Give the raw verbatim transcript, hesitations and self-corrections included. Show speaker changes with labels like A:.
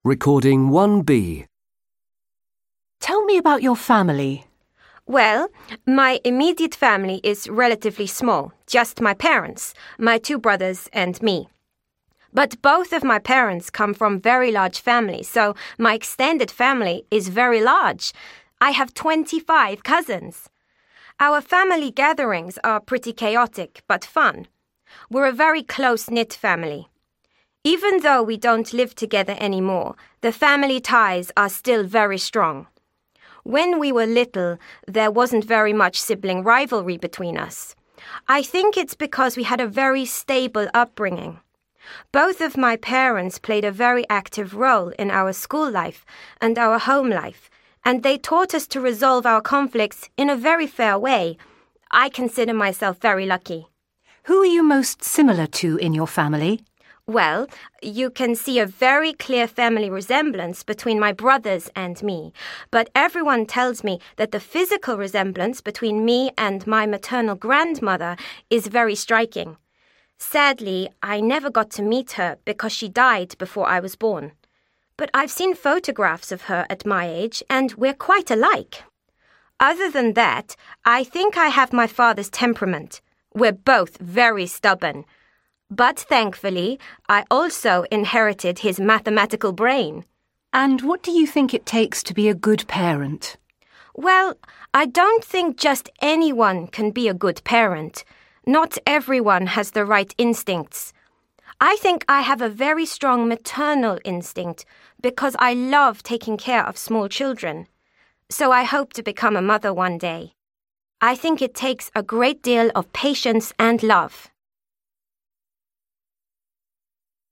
A: Recording one B.
B: Tell me about your family.
C: Well, my immediate family is relatively small, just my parents, my two brothers and me. But both of my parents come from very large families, so my extended family is very large. I have twenty-five cousins. Our family gatherings are pretty chaotic, but fun. We're a very close-knit family. Even though we don't live together anymore, the family ties are still very strong. When we were little, there wasn't very much sibling rivalry between us. I think it's because we had a very stable upbringing. Both of my parents played a very active role in our school life and our home life, and they taught us to resolve our conflicts in a very fair way. I consider myself very lucky.
B: Who are you most similar to in your family?
C: Well, you can see a very clear family resemblance between my brothers and me, but everyone tells me that the physical resemblance between me and my maternal grandmother is very striking. Sadly, I never got to meet her because she died before I was born. But I've seen photographs of her at my age, and we're quite alike. Other than that, I think I have my father's temperament. We're both very stubborn. But thankfully, I also inherited his mathematical brain.
B: And what do you think it takes to be a good parent?
C: Well, I don't think just anyone can be a good parent. Not everyone has the right instincts. I think I have a very strong maternal instinct because I love taking care of small children. So I hope to become a mother one day. I think it takes a great deal of patience and love.